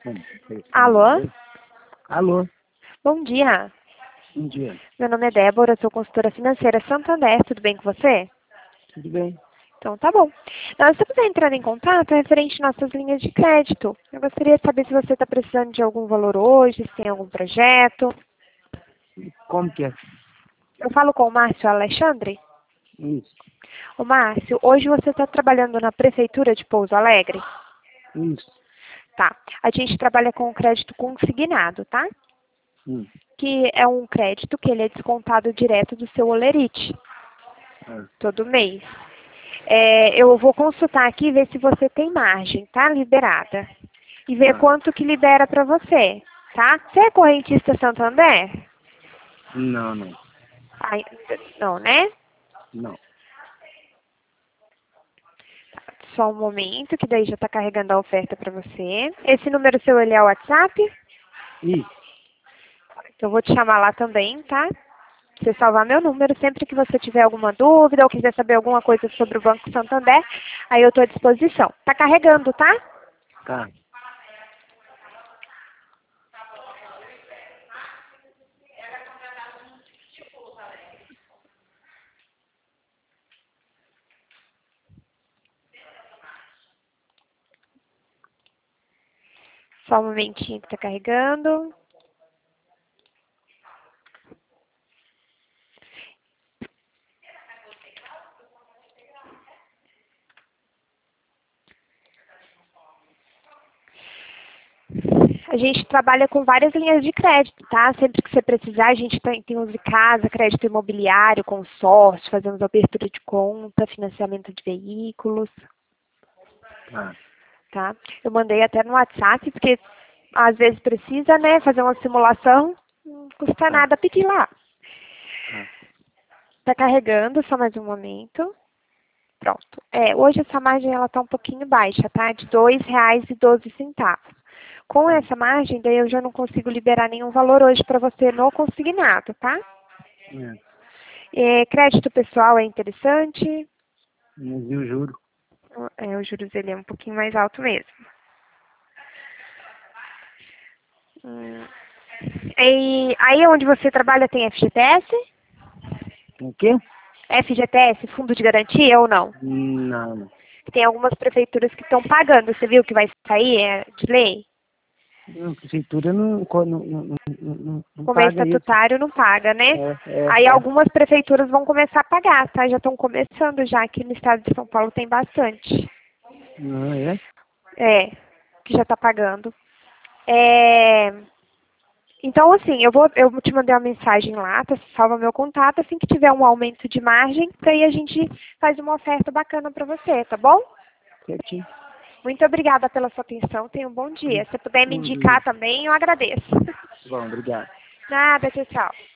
Alô? Alô, Bom dia. bom dia. Meu nome é Débora, sou consultora financeira Santander. Tudo bem com você? Tudo bem? Então tá bom. Nós estamos entrando em contato referente às nossas linhas de crédito. Eu gostaria de saber se você está precisando de algum valor hoje, se tem algum projeto. Como que é? Eu falo com o Márcio Alexandre. Isso, Ô Márcio, hoje você está trabalhando na Prefeitura de Pouso Alegre? isso. Tá. A gente trabalha com crédito consignado, tá? Hum. Que é um crédito que ele é descontado direto do seu holerite, É. todo mês. Eu vou consultar aqui e ver se você tem margem, tá? Liberada. E ver Tá. quanto que libera para você, tá? Você é correntista Santander? Não, não, Ai, não, né? não. Só um momento, que daí já está carregando a oferta para você. Esse número seu, ele é o WhatsApp? Isso, Então, eu vou te chamar lá também, tá? Você salvar meu número, sempre que você tiver alguma dúvida ou quiser saber alguma coisa sobre o Banco Santander, aí eu estou à disposição. Tá carregando, tá? tá. Só um momentinho que tá carregando. A gente trabalha com várias linhas de crédito, tá? Sempre que você precisar, a gente tem uso de casa, crédito imobiliário, consórcio, fazemos abertura de conta, financiamento de veículos, Tá. tá? Eu mandei até no WhatsApp, porque às vezes precisa, né, fazer uma simulação, não custa Tá. nada pedir lá. Tá. Tá carregando, só mais um momento. Pronto. Hoje essa margem ela tá um pouquinho baixa, tá? De R$ 2,12. Com essa margem, daí eu já não consigo liberar nenhum valor hoje para você no consignado, tá? Crédito pessoal é interessante. Mas eu juro. Os juros ele é um pouquinho mais alto mesmo. E aí onde você trabalha tem FGTS? O quê? FGTS, Fundo de Garantia ou não? Não, não. Tem algumas prefeituras que estão pagando. Você viu que vai sair de lei? Não, a prefeitura não Como é paga isso. estatutário, não paga, né? Aí É. algumas prefeituras vão começar a pagar, tá? Já estão começando já, aqui no estado de São Paulo tem bastante. Não, é? Que já está pagando. Então, assim, eu te mandei uma mensagem lá, tá? Salva meu contato, assim que tiver um aumento de margem, daí a gente faz uma oferta bacana para você, tá bom? Certinho. Muito obrigada pela sua atenção, tenha um bom dia. Se puder me indicar também, eu agradeço. Bom, obrigado. Nada, tchau, tchau.